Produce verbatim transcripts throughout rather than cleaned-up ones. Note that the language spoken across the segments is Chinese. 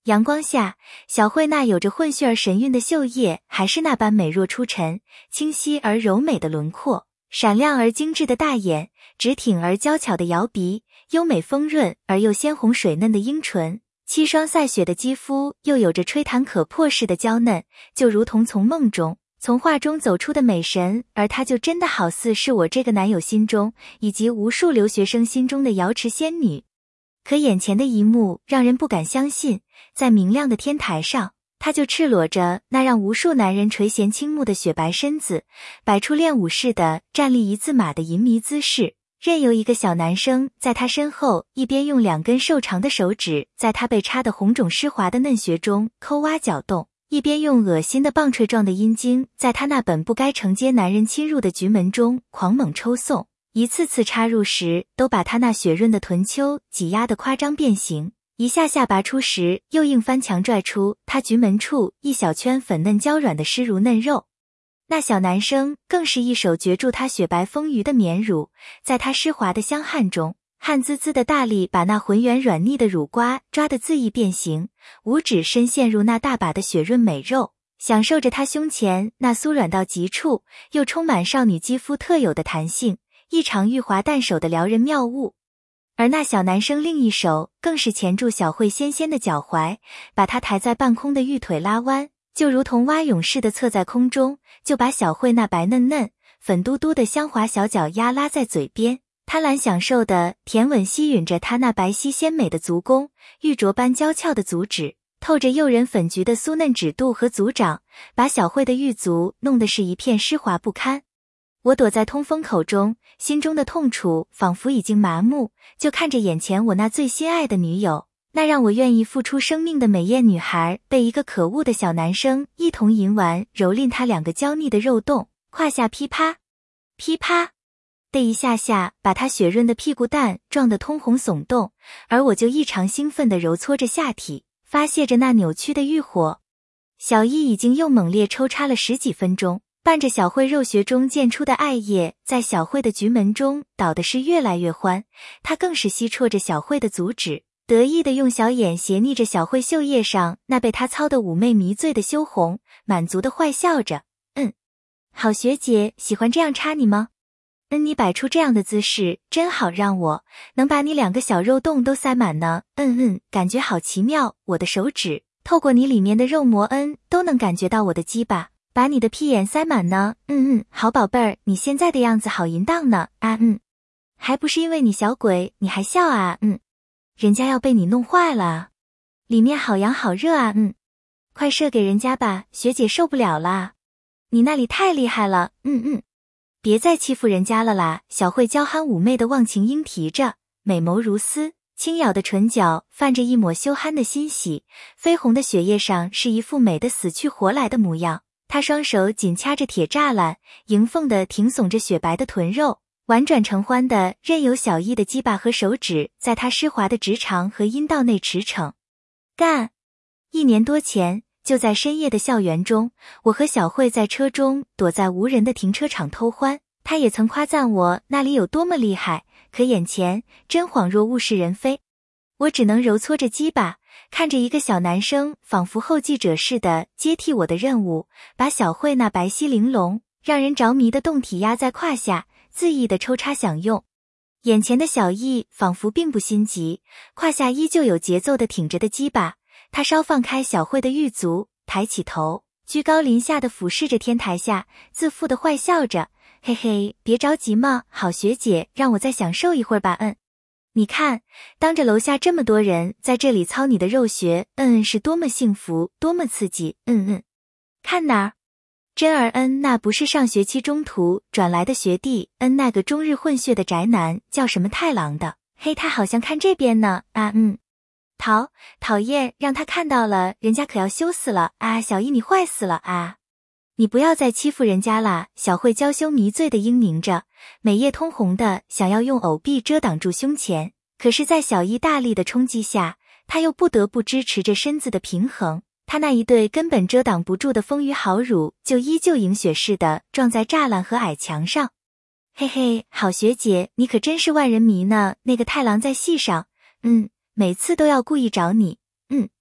阳光下，小慧那有着混血儿神韵的秀叶还是那般美若出尘，清晰而柔美的轮廓，闪亮而精致的大眼，直挺而娇巧的摇鼻，优美丰润而又鲜红水嫩的樱唇，七霜赛雪的肌肤又有着吹弹可破似的娇嫩，就如同从梦中从画中走出的美神，而她就真的好似是我这个男友心中以及无数留学生心中的瑶池仙女。可眼前的一幕让人不敢相信，在明亮的天台上，她就赤裸着那让无数男人垂涎倾慕的雪白身子，摆出练武似的站立一字马的淫迷姿势，任由一个小男生在她身后一边用两根瘦长的手指在她被插得红肿湿滑的嫩穴中抠挖搅动，一边用恶心的棒槌状的阴茎在她那本不该承接男人侵入的局门中狂猛抽送，一次次插入时都把她那雪润的臀丘挤压得夸张变形，一下下拔出时又硬翻墙拽出她局门处一小圈粉嫩娇软的湿如嫩肉。那小男生更是一手攫住她雪白丰腴的绵乳，在她湿滑的香汗中汗滋滋的大力把那浑圆软腻的乳瓜抓得恣意变形，五指深陷入那大把的雪润美肉，享受着她胸前那酥软到极处又充满少女肌肤特有的弹性，一场玉滑淡手的撩人妙物。而那小男生另一手更是钳住小慧纤纤的脚踝，把她抬在半空的玉腿拉弯，就如同蛙泳似的侧在空中，就把小慧那白嫩嫩粉嘟嘟的香滑小脚丫拉在嘴边，贪婪享受的甜吻吸吮着她那白皙鲜美的足弓，玉镯般娇俏的足趾透着诱人粉橘的酥嫩指肚和足掌，把小慧的玉足弄得是一片湿滑不堪。我躲在通风口中，心中的痛楚仿佛已经麻木，就看着眼前我那最心爱的女友，那让我愿意付出生命的美艳女孩，被一个可恶的小男生一同淫玩蹂躏她两个娇腻的肉洞，胯下噼啪噼啪的一下下把她雪润的屁股蛋撞得通红耸动，而我就异常兴奋地揉搓着下体，发泄着那扭曲的欲火。小一已经又猛烈抽插了十几分钟，伴着小慧肉穴中溅出的艾叶在小慧的局门中倒的是越来越欢，她更是吸啜着小慧的足趾，得意地用小眼斜睨着小慧袖叶上那被她操得妩媚迷醉的羞红，满足地坏笑着。嗯，好学姐，喜欢这样插你吗？嗯，你摆出这样的姿势真好，让我能把你两个小肉洞都塞满呢。嗯嗯，感觉好奇妙，我的手指透过你里面的肉膜嗯都能感觉到我的鸡巴把你的屁眼塞满呢。嗯嗯，好宝贝儿，你现在的样子好淫荡呢。啊嗯，还不是因为你小鬼，你还笑啊。嗯，人家要被你弄坏了，里面好痒好热啊。嗯，快射给人家吧，学姐受不了啦，你那里太厉害了。嗯嗯，别再欺负人家了啦。小慧娇憨妩媚的忘情莺啼着，美眸如丝，轻咬的唇角泛着一抹羞憨的欣喜，绯红的血液上是一副美得死去活来的模样。她双手紧掐着铁栅栏，迎凤的挺耸着雪白的臀肉，婉转承欢的任由小一的鸡巴和手指在她湿滑的直肠和阴道内驰骋。干！一年多前，就在深夜的校园中，我和小慧在车中躲在无人的停车场偷欢，她也曾夸赞我那里有多么厉害，可眼前真恍若物是人非。我只能揉搓着鸡巴，看着一个小男生仿佛后继者似的接替我的任务，把小慧那白皙玲珑让人着迷的胴体压在胯下，恣意的抽插享用。眼前的小易仿佛并不心急，胯下依旧有节奏的挺着的鸡巴，他稍放开小慧的玉足，抬起头，居高临下的俯视着天台下，自负的坏笑着。嘿嘿，别着急嘛，好学姐，让我再享受一会儿吧。嗯，你看，当着楼下这么多人在这里操你的肉穴，嗯嗯，是多么幸福，多么刺激。嗯嗯，看哪儿，真儿嗯，那不是上学期中途转来的学弟，嗯，那个终日混血的宅男叫什么太郎的，嘿，他好像看这边呢。啊嗯，讨讨厌，让他看到了，人家可要羞死了啊！小一你坏死了啊！你不要再欺负人家啦！小慧娇羞迷醉的嘤咛着，美叶通红的想要用藕臂遮挡住胸前，可是在小一大力的冲击下，她又不得不支持着身子的平衡，她那一对根本遮挡不住的丰腴好乳就依旧迎雪似的撞在栅栏和矮墙上。嘿嘿，好学姐，你可真是万人迷呢！那个太郎在戏上，嗯，每次都要故意找你，嗯，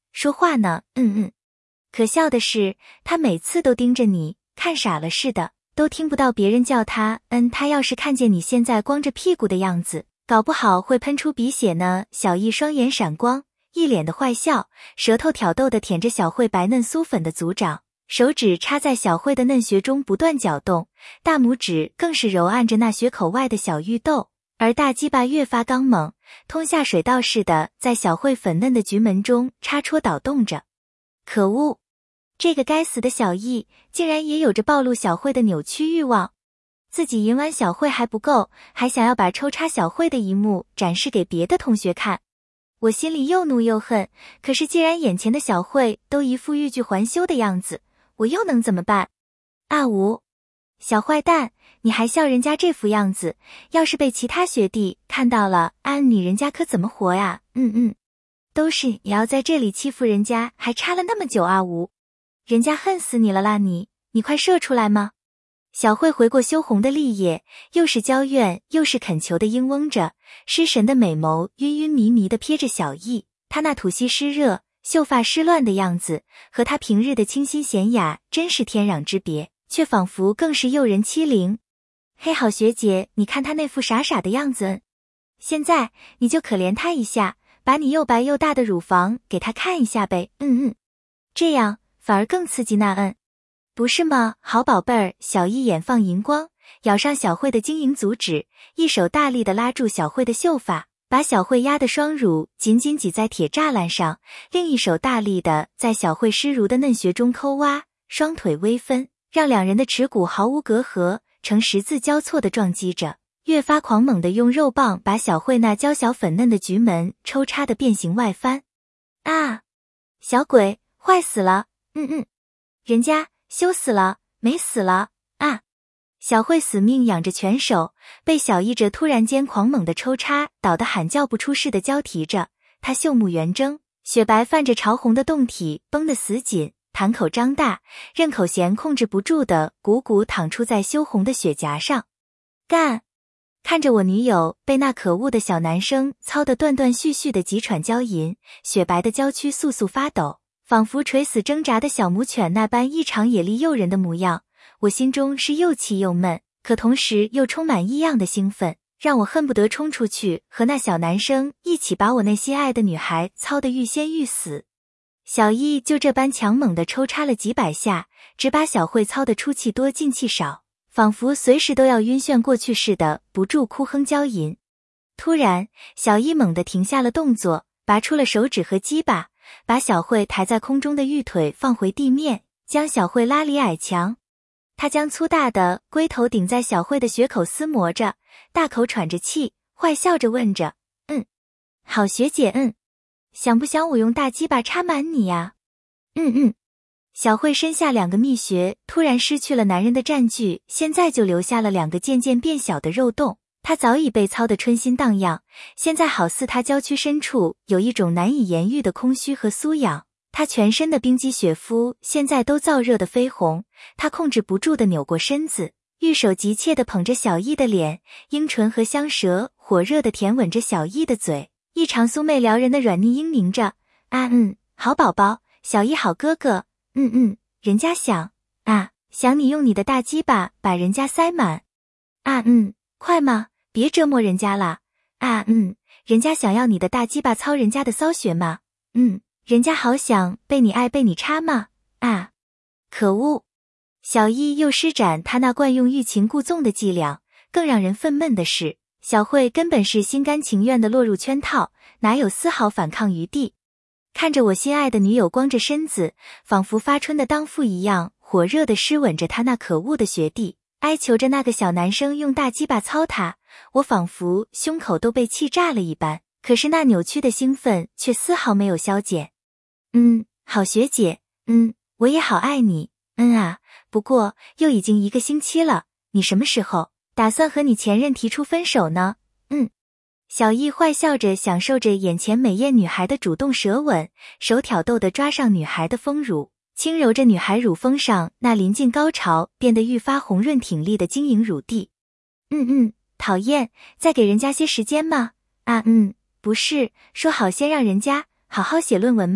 说话呢，嗯嗯。可笑的是，他每次都盯着你，看傻了似的，都听不到别人叫他，嗯，他要是看见你现在光着屁股的样子，搞不好会喷出鼻血呢。小易双眼闪光，一脸的坏笑，舌头挑逗地舔着小慧白嫩酥粉的足掌，手指插在小慧的嫩穴中不断搅动，大拇指更是揉按着那穴口外的小玉豆，而大鸡巴越发刚猛，通下水道似的在小慧粉嫩的菊门中插戳捣动着。可恶！这个该死的小易竟然也有着暴露小慧的扭曲欲望，自己淫完小慧还不够，还想要把抽插小慧的一幕展示给别的同学看。我心里又怒又恨，可是既然眼前的小慧都一副欲拒还休的样子，我又能怎么办？阿吴，小坏蛋，你还笑人家这副样子，要是被其他学弟看到了，按你人家可怎么活呀？嗯嗯，都是你要在这里欺负人家，还插了那么久。阿吴，人家恨死你了啦，你你快射出来吗？小慧回过羞红的丽叶，又是娇怨又是恳求的嘤嗡着，失神的美眸晕晕迷迷地瞥着小易，她那吐息湿热、秀发湿乱的样子，和她平日的清新娴雅真是天壤之别，却仿佛更是诱人欺凌。嘿，好学姐，你看她那副傻傻的样子，现在你就可怜她一下，把你又白又大的乳房给她看一下呗。嗯嗯，这样反而更刺激那嗯。不是吗，好宝贝儿？小易眼放银光，咬上小慧的晶莹足趾，一手大力地拉住小慧的秀发，把小慧压的双乳紧紧挤在铁栅栏上，另一手大力地在小慧湿濡的嫩穴中抠挖，双腿微分，让两人的耻骨毫无隔阂，呈十字交错地撞击着，越发狂猛地用肉棒把小慧那娇小粉嫩的菊门抽插得变形外翻。啊！小鬼，坏死了！嗯嗯，人家羞死了，美死了啊！小慧死命仰着拳手，被小易这突然间狂猛的抽插倒得喊叫不出似的交替着，她秀目圆睁，雪白泛着潮红的胴体绷得死紧，痰口张大，任口弦控制不住的鼓鼓淌出在羞红的雪颊上。干！看着我女友被那可恶的小男生操得断断续续的急喘娇吟，雪白的娇躯簌簌发抖，仿佛垂死挣扎的小母犬那般异常野力诱人的模样，我心中是又气又闷，可同时又充满异样的兴奋，让我恨不得冲出去和那小男生一起把我那心爱的女孩操得欲仙欲死。小易就这般强猛地抽插了几百下，只把小慧操得出气多进气少，仿佛随时都要晕眩过去似的，不住哭哼娇吟。突然，小易猛地停下了动作，拔出了手指和鸡巴，把小慧抬在空中的玉腿放回地面，将小慧拉离矮墙。他将粗大的龟头顶在小慧的穴口撕磨着，大口喘着气，坏笑着问着：嗯，好学姐，嗯，想不想我用大鸡巴插满你呀？嗯嗯。小慧身下两个蜜穴突然失去了男人的占据，现在就留下了两个渐渐变小的肉洞。她早已被操得春心荡漾，现在好似她娇躯深处有一种难以言喻的空虚和酥痒。她全身的冰肌雪肤现在都燥热的绯红，她控制不住地扭过身子，玉手急切地捧着小易的脸，樱唇和香舌火热地舔吻着小易的嘴，异常酥媚撩人的软腻嘤咛着：啊嗯，好宝宝，小易好哥哥，嗯嗯，人家想啊，想你用你的大鸡巴把人家塞满。啊嗯，快嘛，别折磨人家啦。啊嗯，人家想要你的大鸡巴操人家的骚穴嘛。嗯，人家好想被你爱被你插嘛。啊，可恶！小易又施展他那惯用欲擒故纵的伎俩，更让人愤懑的是，小慧根本是心甘情愿地落入圈套，哪有丝毫反抗余地。看着我心爱的女友光着身子，仿佛发春的当父一样火热地湿吻着他那可恶的学弟，哀求着那个小男生用大鸡巴操他，我仿佛胸口都被气炸了一般，可是那扭曲的兴奋却丝毫没有消减。嗯，好学姐，嗯，我也好爱你，嗯啊，不过又已经一个星期了，你什么时候打算和你前任提出分手呢？嗯。小易坏笑着享受着眼前美艳女孩的主动舌吻，手挑逗地抓上女孩的丰乳，轻揉着女孩乳峰上那临近高潮变得愈发红润挺立的晶莹乳蒂。嗯嗯，讨厌，再给人家些时间吗？啊嗯，不是，说好先让人家好好写论文吗？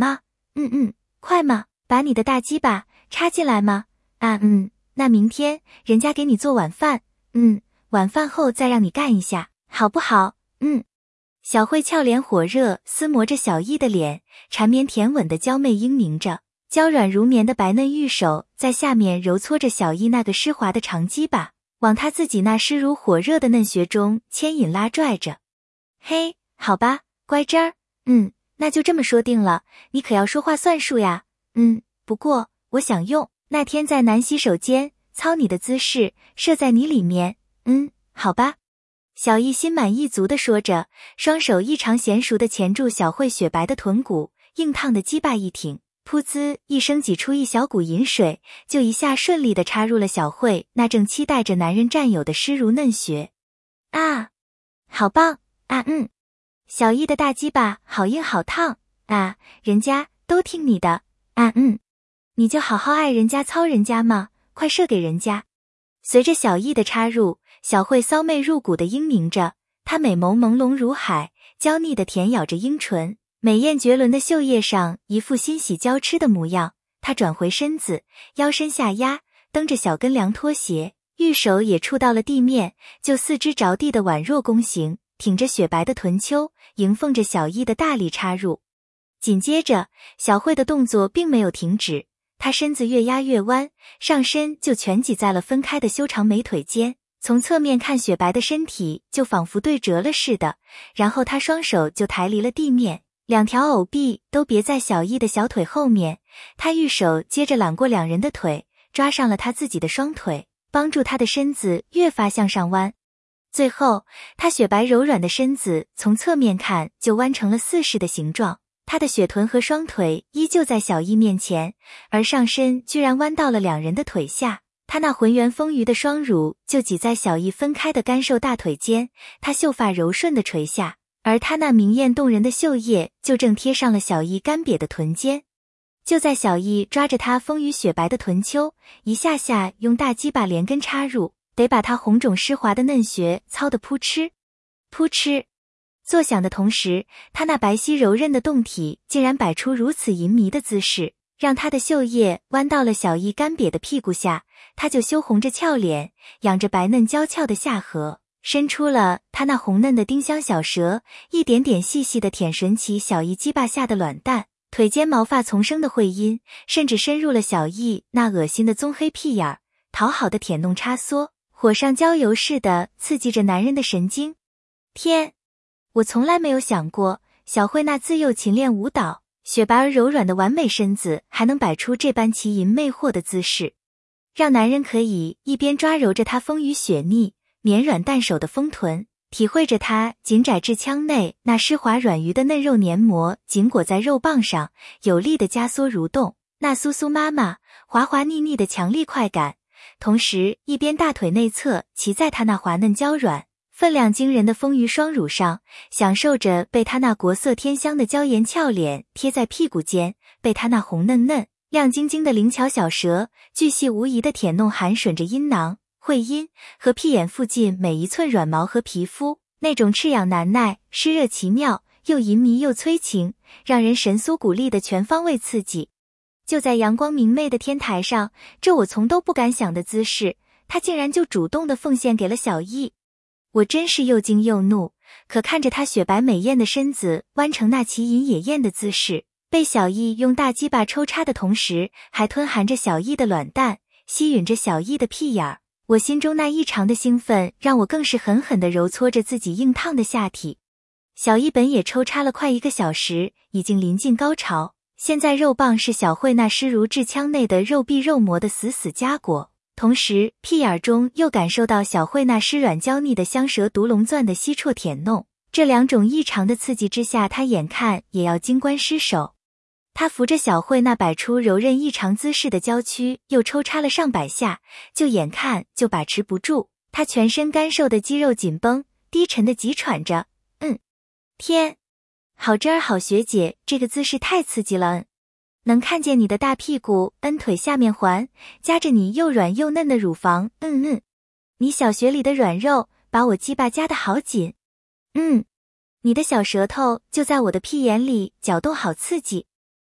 嗯嗯，快嘛，把你的大鸡巴插进来嘛。啊嗯，那明天人家给你做晚饭，嗯，晚饭后再让你干一下，好不好？嗯。小慧俏脸火热，撕磨着小易的脸，缠绵甜吻的娇媚嘤咛着，娇软如绵的白嫩玉手在下面揉搓着小易那个湿滑的长鸡巴，往他自己那湿如火热的嫩穴中牵引拉拽着。嘿，好吧，乖侄儿，嗯，那就这么说定了，你可要说话算数呀。嗯，不过我想用那天在男洗手间操你的姿势射在你里面。嗯，好吧。小易心满意足地说着，双手异常娴熟地钳住小慧雪白的臀骨，硬烫的鸡巴一挺，噗呲一声挤出一小股饮水，就一下顺利地插入了小慧那正期待着男人占有的湿如嫩穴。啊，好棒啊！嗯，小易的大鸡巴好硬好烫啊，人家都听你的啊！嗯，你就好好爱人家操人家嘛，快射给人家。随着小易的插入，小慧骚媚入骨的嘤咛着，她美眸朦胧如海，娇腻的舔咬着樱唇，美艳绝伦的秀叶上一副欣喜娇痴的模样。她转回身子，腰身下压，蹬着小跟凉拖鞋，玉手也触到了地面，就四肢着地的宛若弓形，挺着雪白的臀丘，迎奉着小易的大力插入。紧接着，小慧的动作并没有停止，她身子越压越弯，上身就全挤在了分开的修长美腿间，从侧面看雪白的身体就仿佛对折了似的，然后她双手就抬离了地面，两条藕臂都别在小易的小腿后面，她玉手接着揽过两人的腿，抓上了她自己的双腿，帮助她的身子越发向上弯。最后，她雪白柔软的身子从侧面看就弯成了四式的形状，她的雪臀和双腿依旧在小易面前，而上身居然弯到了两人的腿下，她那浑圆丰腴的双乳就挤在小易分开的干瘦大腿间，她秀发柔顺的垂下，而她那明艳动人的秀叶就正贴上了小易干瘪的臀间。就在小易抓着她丰腴雪白的臀丘，一下下用大鸡巴连根插入，得把她红肿湿滑的嫩穴操得扑哧扑哧作响的同时，她那白皙柔韧的胴体竟然摆出如此淫靡的姿势，让她的秀叶弯到了小易干瘪的屁股下，她就羞红着俏脸，仰着白嫩娇俏的下颌，伸出了她那红嫩的丁香小舌，一点点细细地舔吮起小易鸡巴下的卵蛋，腿间毛发丛生的会阴，甚至深入了小易那恶心的棕黑屁眼儿，讨好的舔弄插梭，火上浇油似的刺激着男人的神经。天！我从来没有想过，小慧那自幼勤练舞蹈，雪白而柔软的完美身子还能摆出这般奇淫魅惑的姿势，让男人可以一边抓揉着她丰腴雪腻、绵软淡手的丰臀，体会着她紧窄至腔内那湿滑软腴的嫩肉黏膜紧裹在肉棒上，有力的加缩蠕动，那酥酥麻麻、滑滑腻腻的强力快感，同时一边大腿内侧骑在她那滑嫩娇软、分量惊人的丰腴双乳上，享受着被她那国色天香的娇颜俏脸贴在屁股间，被她那红嫩嫩、亮晶晶的灵巧小舌巨细无遗的舔弄含吮着阴囊、会阴和屁眼附近每一寸软毛和皮肤，那种赤痒难耐、湿热奇妙，又淫靡又催情，让人神酥骨立的全方位刺激。就在阳光明媚的天台上，这我从都不敢想的姿势，她竟然就主动地奉献给了小易。我真是又惊又怒，可看着她雪白美艳的身子弯成那奇淫野艳的姿势，被小易用大鸡巴抽插的同时，还吞含着小易的卵蛋，吸吮着小易的屁眼儿，我心中那异常的兴奋让我更是狠狠地揉搓着自己硬烫的下体。小易本也抽插了快一个小时，已经临近高潮，现在肉棒是小慧那湿如至腔内的肉壁肉膜的死死夹裹，同时屁眼中又感受到小慧那湿软娇腻的香舌毒龙钻的吸啜舔弄，这两种异常的刺激之下，他眼看也要金冠失手。他扶着小慧那摆出柔韧异常姿势的娇躯，又抽插了上百下，就眼看就把持不住，他全身干瘦的肌肉紧绷，低沉的急喘着，嗯，天，好真儿好学姐，这个姿势太刺激了，嗯。能看见你的大屁股，恩腿下面环，夹着你又软又嫩的乳房，嗯嗯，你小穴里的软肉，把我鸡巴夹得好紧，嗯，你的小舌头就在我的屁眼里搅动，好刺激，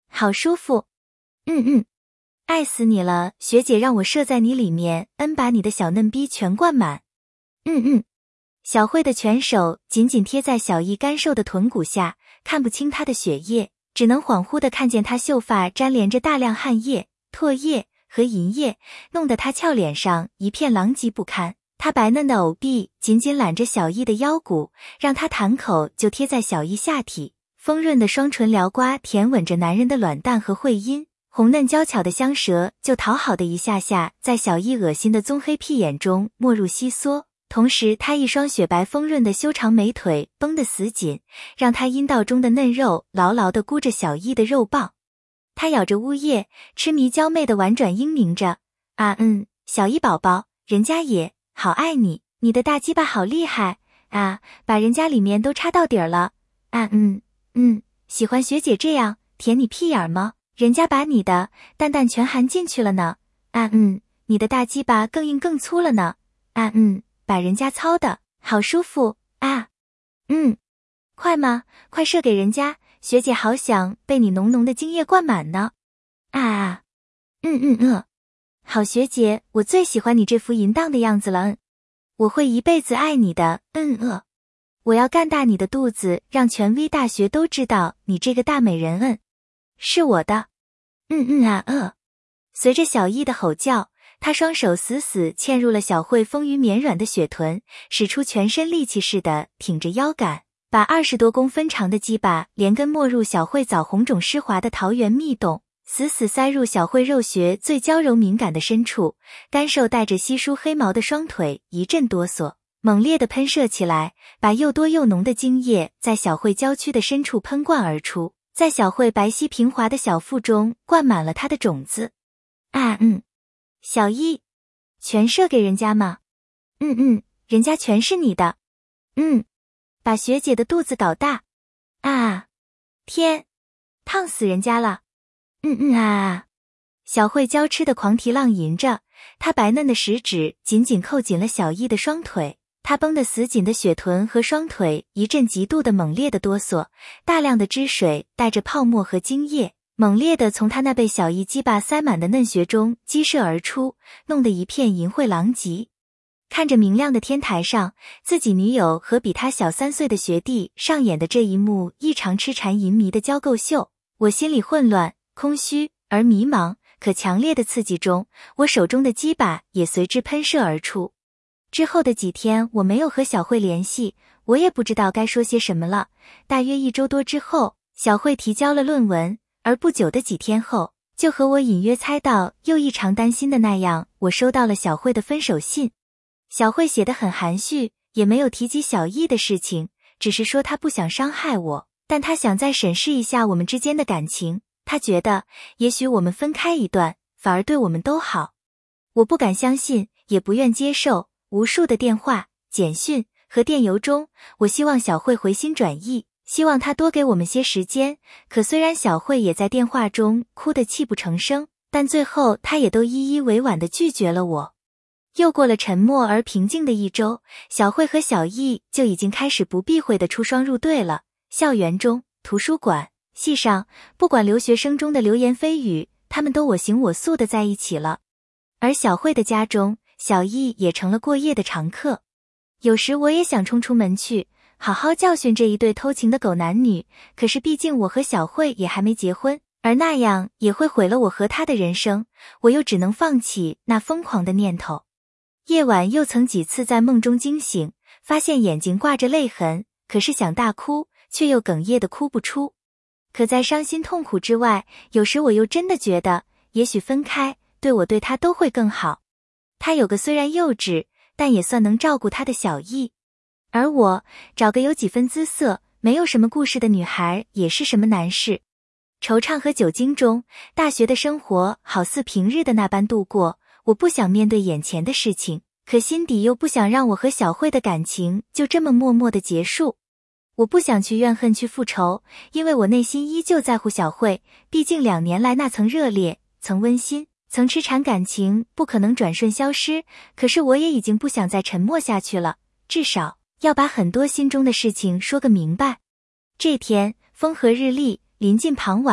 好舒服。嗯嗯，爱死你了，学姐让我射在你里面，嗯，把你的小嫩逼全灌满。嗯嗯。小慧的拳手紧紧贴在小易干瘦的臀骨下，看不清她的血液，只能恍惚地看见她秀发沾连着大量汗液、唾液和银液，弄得她俏脸上一片狼藉不堪。她白嫩的藕臂紧紧揽着小易的腰骨，让她弹口就贴在小易下体，丰润的双唇撩刮舔吻着男人的卵蛋和会阴，红嫩娇巧的香舌就讨好的一下下在小易恶心的棕黑屁眼中没入吸缩。同时她一双雪白丰润的修长美腿绷得死紧，让她阴道中的嫩肉牢牢地箍着小易的肉棒。她咬着呜咽，痴迷娇媚的婉转嘤咛着，啊嗯，小易宝宝，人家也好爱你，你的大鸡巴好厉害啊，把人家里面都插到底儿了。啊嗯嗯，喜欢学姐这样舔你屁眼吗？人家把你的蛋蛋全含进去了呢。啊嗯，你的大鸡巴更硬更粗了呢。啊嗯，把人家操的好舒服啊。嗯，快吗？快射给人家，学姐好想被你浓浓的精液灌满呢。啊啊，嗯嗯嗯，好学姐，我最喜欢你这副淫荡的样子了。嗯，我会一辈子爱你的。嗯呃，我要干大你的肚子，让全 V 大学都知道你这个大美人。嗯，是我的。嗯嗯啊呃，随着小易的吼叫，他双手死死嵌入了小慧丰腴绵软的雪臀，使出全身力气似的挺着腰杆，把二十多公分长的鸡巴连根没入小慧枣红肿湿滑的桃源蜜洞，死死塞入小慧肉穴最娇柔敏感的深处。干瘦带着稀疏黑毛的双腿一阵哆嗦，猛烈地喷射起来，把又多又浓的精液在小慧娇躯的深处喷灌而出，在小慧白皙平滑的小腹中灌满了她的种子。啊嗯，小易，全射给人家吗？嗯嗯，人家全是你的。嗯，把学姐的肚子搞大。啊，天，烫死人家了。嗯嗯啊，小慧娇痴的狂啼浪吟着，她白嫩的食指紧紧扣紧了小易的双腿，她绷得死紧的雪臀和双腿一阵极度的猛烈的哆嗦，大量的汁水带着泡沫和精液猛烈地从他那被小易鸡巴塞满的嫩穴中激射而出，弄得一片淫秽狼藉。看着明亮的天台上，自己女友和比他小三岁的学弟上演的这一幕异常痴缠淫迷的交媾秀，我心里混乱、空虚而迷茫，可强烈的刺激中，我手中的鸡巴也随之喷射而出。之后的几天，我没有和小慧联系，我也不知道该说些什么了。大约一周多之后，小慧提交了论文。而不久的几天后，就和我隐约猜到又异常担心的那样，我收到了小慧的分手信。小慧写得很含蓄，也没有提及小易的事情，只是说她不想伤害我，但她想再审视一下我们之间的感情，她觉得也许我们分开一段，反而对我们都好。我不敢相信，也不愿接受。无数的电话、简讯和电邮中，我希望小慧回心转意，希望他多给我们些时间，可虽然小慧也在电话中哭得泣不成声，但最后他也都一一委婉地拒绝了我。又过了沉默而平静的一周，小慧和小易就已经开始不避讳地出双入对了。校园中、图书馆、系上，不管留学生中的流言蜚语，他们都我行我素地在一起了。而小慧的家中，小易也成了过夜的常客。有时我也想冲出门去，好好教训这一对偷情的狗男女，可是毕竟我和小慧也还没结婚，而那样也会毁了我和他的人生，我又只能放弃那疯狂的念头。夜晚又曾几次在梦中惊醒，发现眼睛挂着泪痕，可是想大哭，却又哽咽的哭不出。可在伤心痛苦之外，有时我又真的觉得，也许分开，对我对他都会更好。他有个虽然幼稚，但也算能照顾他的小易。而我找个有几分姿色、没有什么故事的女孩也是什么难事。惆怅和酒精中，大学的生活好似平日的那般度过。我不想面对眼前的事情，可心底又不想让我和小慧的感情就这么默默的结束。我不想去怨恨去复仇，因为我内心依旧在乎小慧，毕竟两年来那层热烈、曾温馨、曾痴缠感情不可能转瞬消失。可是我也已经不想再沉默下去了，至少要把很多心中的事情说个明白。这天风和日丽，临近傍晚，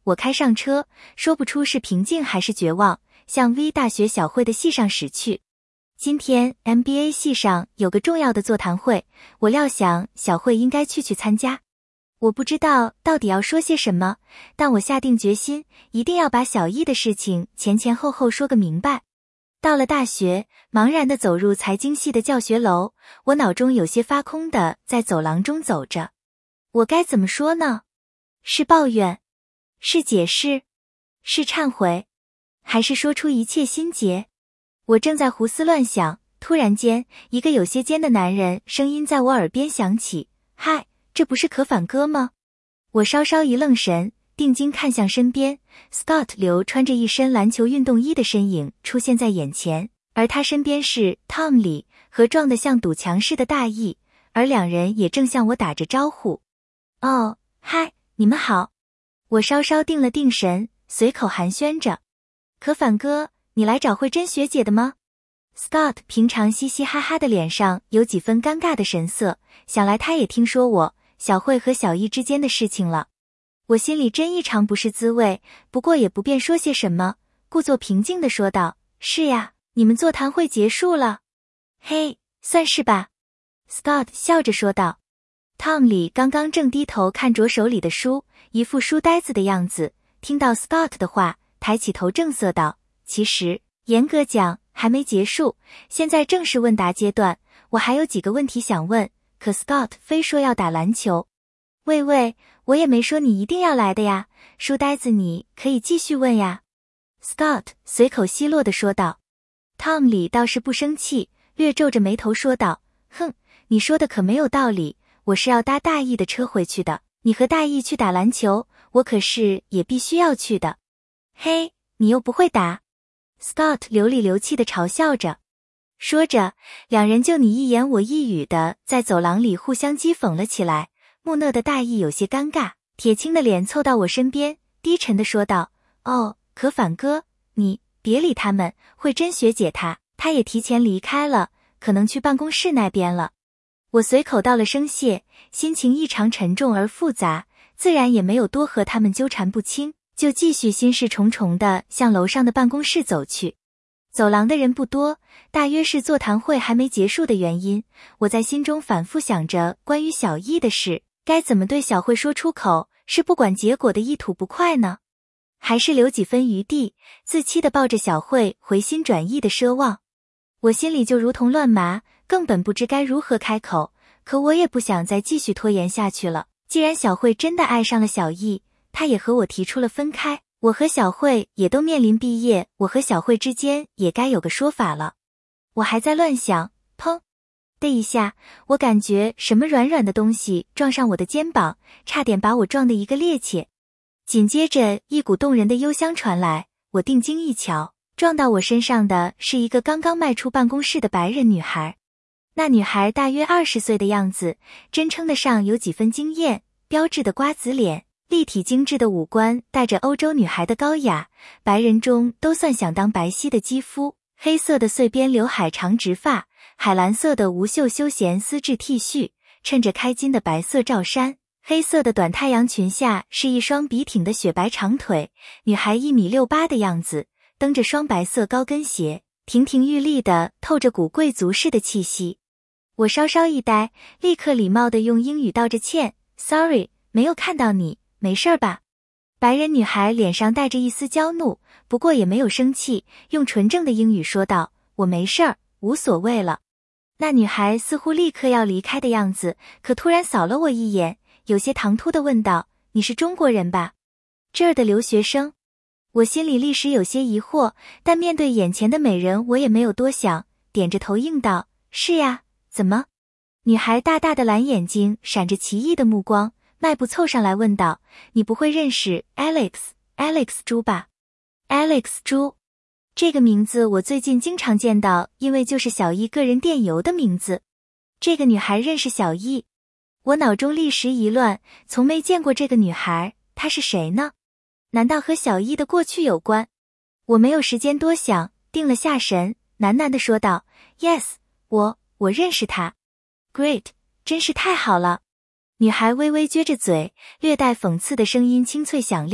我开上车，说不出是平静还是绝望，向 V 大学小会的系上驶去。今天 M B A 系上有个重要的座谈会，我料想小慧应该去去参加。我不知道到底要说些什么，但我下定决心，一定要把小易的事情前前后后说个明白。到了大学，茫然地走入财经系的教学楼，我脑中有些发空地在走廊中走着。我该怎么说呢？是抱怨？是解释？是忏悔？还是说出一切心结？我正在胡思乱想，突然间，一个有些尖的男人声音在我耳边响起：“嗨，这不是可反哥吗？”我稍稍一愣神，定睛看向身边 ，Scott 流穿着一身篮球运动衣的身影出现在眼前，而他身边是 Tom 李和壮得像堵墙似的大翼，而两人也正向我打着招呼。哦，嗨，你们好。我稍稍定了定神，随口寒暄着：“可反哥，你来找慧珍学姐的吗？” Scott 平常嘻嘻哈哈的脸上有几分尴尬的神色，想来他也听说我小慧和小易之间的事情了。我心里真异常不是滋味，不过也不便说些什么，故作平静地说道：“是呀，你们座谈会结束了。”“嘿，算是吧。” Scott 笑着说道。Tom 李刚刚正低头看着手里的书，一副书呆子的样子，听到 Scott 的话，抬起头正色道：“其实，严格讲，还没结束，现在正是问答阶段，我还有几个问题想问，可 Scott 非说要打篮球。”“喂喂，我也没说你一定要来的呀，书呆子你可以继续问呀。” Scott 随口奚落地说道。Tom 李倒是不生气，略皱着眉头说道：“哼，你说的可没有道理，我是要搭大义的车回去的，你和大义去打篮球，我可是也必须要去的。”“嘿，你又不会打。” Scott 流里流气地嘲笑着。说着，两人就你一言我一语的在走廊里互相讥讽了起来。木讷的大义有些尴尬，铁青的脸凑到我身边，低沉地说道：“哦，可反哥，你别理他们，慧珍学姐她，她也提前离开了，可能去办公室那边了。”我随口道了声谢，心情异常沉重而复杂，自然也没有多和他们纠缠不清，就继续心事重重地向楼上的办公室走去。走廊的人不多，大约是座谈会还没结束的原因，我在心中反复想着关于小易的事，该怎么对小慧说出口，是不管结果的一吐不快呢？还是留几分余地，自欺地抱着小慧回心转意的奢望？我心里就如同乱麻，根本不知该如何开口，可我也不想再继续拖延下去了。既然小慧真的爱上了小易，她也和我提出了分开，我和小慧也都面临毕业，我和小慧之间也该有个说法了。我还在乱想，砰的一下，我感觉什么软软的东西撞上我的肩膀，差点把我撞得一个趔趄。紧接着一股动人的幽香传来，我定睛一瞧，撞到我身上的是一个刚刚迈出办公室的白人女孩。那女孩大约二十岁的样子，真称得上有几分惊艳，标致的瓜子脸，立体精致的五官，带着欧洲女孩的高雅，白人中都算相当白皙的肌肤，黑色的碎边刘海长直发，海蓝色的无袖休闲丝质 T 恤，衬着开襟的白色罩衫，黑色的短太阳裙下是一双笔挺的雪白长腿，女孩一米六八的样子，蹬着双白色高跟鞋，亭亭玉立的透着股贵族式的气息。我稍稍一呆，立刻礼貌地用英语道着歉 ，Sorry， 没有看到你，没事吧？白人女孩脸上带着一丝娇怒，不过也没有生气，用纯正的英语说道：“我没事儿，无所谓了。”那女孩似乎立刻要离开的样子，可突然扫了我一眼，有些唐突地问道：“你是中国人吧？这儿的留学生？”我心里立时有些疑惑，但面对眼前的美人，我也没有多想，点着头应道：“是呀，怎么？”女孩大大的蓝眼睛闪着奇异的目光，迈步凑上来问道：“你不会认识 Alex Alex 朱吧？” Alex 朱这个名字我最近经常见到，因为就是小易个人电邮的名字。这个女孩认识小易，我脑中立时一乱，从没见过这个女孩，她是谁呢？难道和小易的过去有关？我没有时间多想，定了下神，喃喃地说道 ：“Yes， 我我认识她。Great， 真是太好了。”女孩微微撅着嘴，略带讽刺的声音清脆响亮，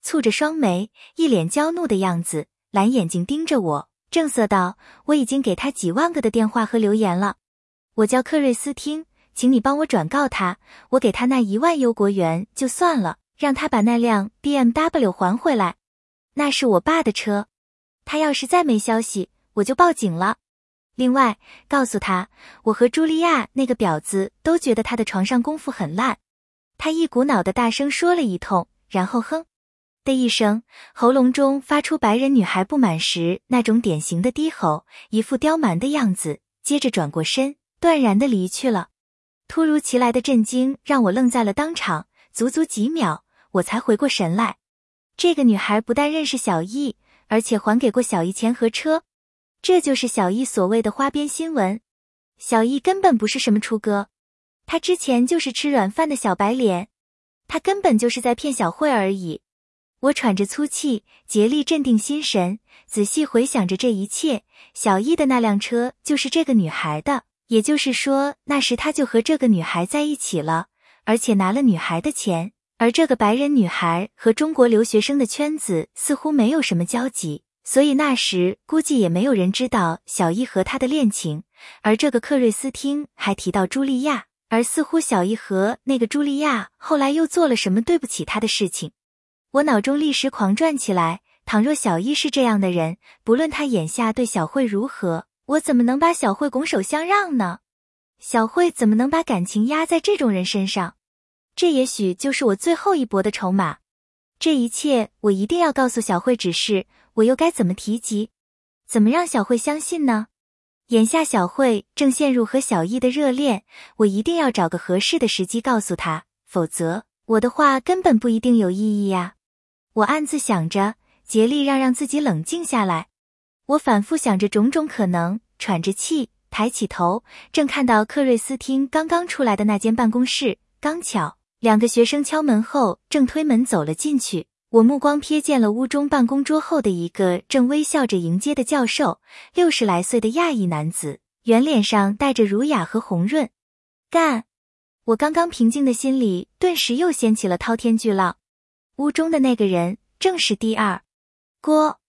蹙着双眉，一脸娇怒的样子，蓝眼睛盯着我，正色道：我已经给他几万个的电话和留言了。我叫克瑞斯汀，请你帮我转告他，我给他那一万优国元就算了，让他把那辆 B M W 还回来。那是我爸的车，他要是再没消息，我就报警了。另外，告诉他，我和茱莉亚那个婊子都觉得他的床上功夫很烂。他一股脑的大声说了一通，然后哼的一声，喉咙中发出白人女孩不满时那种典型的低吼，一副刁蛮的样子，接着转过身，断然的离去了。突如其来的震惊让我愣在了当场，足足几秒，我才回过神来。这个女孩不但认识小易，而且还给过小易钱和车。这就是小易所谓的花边新闻。小易根本不是什么出哥，他之前就是吃软饭的小白脸，他根本就是在骗小慧而已。我喘着粗气，竭力镇定心神，仔细回想着这一切。小易的那辆车就是这个女孩的，也就是说，那时他就和这个女孩在一起了，而且拿了女孩的钱。而这个白人女孩和中国留学生的圈子似乎没有什么交集，所以那时估计也没有人知道小易和他的恋情。而这个克瑞斯汀还提到茱莉亚，而似乎小易和那个茱莉亚后来又做了什么对不起他的事情。我脑中立时狂转起来，倘若小易是这样的人，不论他眼下对小慧如何，我怎么能把小慧拱手相让呢？小慧怎么能把感情压在这种人身上？这也许就是我最后一搏的筹码。这一切我一定要告诉小慧，只是我又该怎么提及？怎么让小慧相信呢？眼下小慧正陷入和小易的热恋，我一定要找个合适的时机告诉她，否则我的话根本不一定有意义呀。我暗自想着，竭力让让自己冷静下来。我反复想着种种可能，喘着气，抬起头，正看到克瑞斯汀刚刚出来的那间办公室，刚巧两个学生敲门后正推门走了进去。我目光瞥见了屋中办公桌后的一个正微笑着迎接的教授，六十来岁的亚裔男子，圆脸上带着儒雅和红润。干！我刚刚平静的心里顿时又掀起了滔天巨浪。屋中的那个人正是第二郭。